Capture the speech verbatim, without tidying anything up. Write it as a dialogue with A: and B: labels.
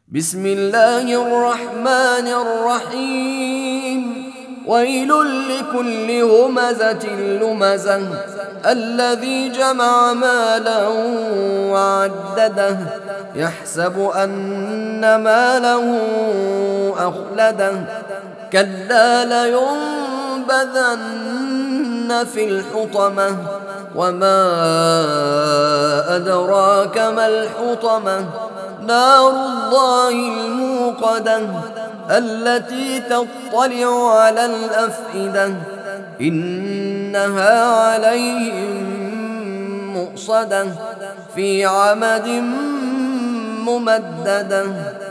A: بسم الله الرحمن الرحيم ويل لكل همزة لمزة الذي جمع مالا وعدده يحسب أن ماله أخلده كلا لينبذن في الحطمة وما أدراك ما الحطمة نار الله الموقدة التي تطلع على الأفئدة إنها عليهم مؤصدة في عمد ممددة.